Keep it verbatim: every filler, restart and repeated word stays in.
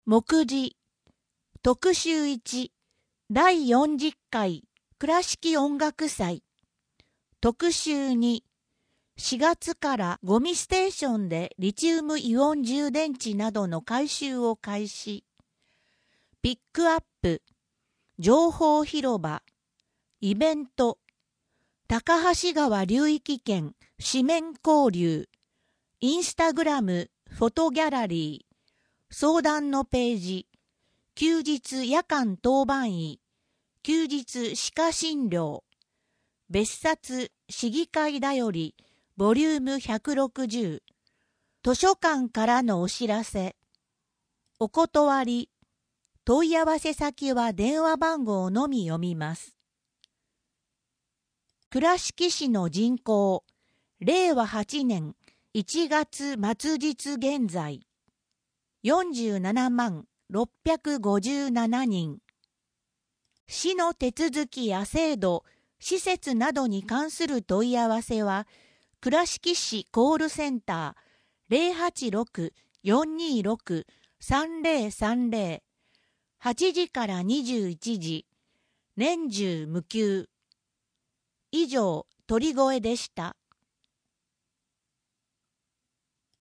目次特集いちだいよんじゅっかい倉敷音楽祭特集にしがつからゴミステーションでリチウムイオン充電池などの回収を開始。ピックアップ情報広場イベント高橋川流域圏紙面交流インスタグラムフォトギャラリー相談のページ休日夜間当番医休日歯科診療別冊市議会だよりボリュームひゃくろくじゅう図書館からのお知らせお断り問い合わせ先は電話番号のみ読みます。倉敷市の人口れいわはちねんいちがつ末日現在よんじゅうななまんろっぴゃくごじゅうななにん。市の手続きや制度、施設などに関する問い合わせは、倉敷市コールセンター ゼロはちろく よんにろく さんぜろさんぜろ はちじからにじゅういちじ、年中無休。以上、鳥越でした。